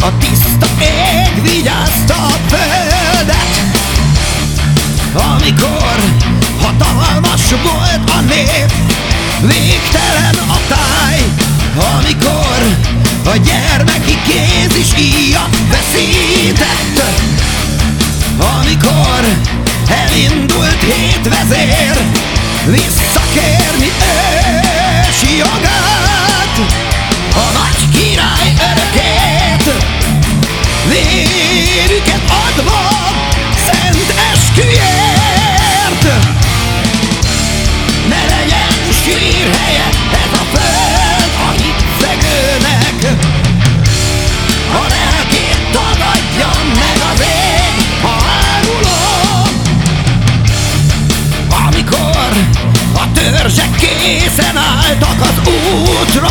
A tiszta ég vigyázta a földet, amikor hatalmas volt a nép. Végtelen a táj, amikor a gyermeki kéz is íjat veszített. Amikor elindult 7 vezér visszakérni ősi jogát, a nagy király örökét, vérüket adva szent esküért. Ne legyen sírhelye ez a föld a hitszegőnek, a lelkét tagadja meg az ég, ha áruló. Amikor a törzsek készen álltak az útra,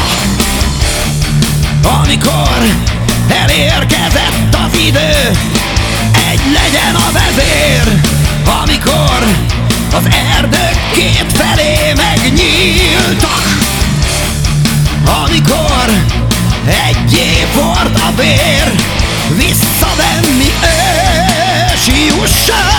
amikor elérkezett az idő, egy legyen a vezér, amikor az erdők két felé megnyíltak, amikor egyé forrt a vér visszavenni ősi jusság.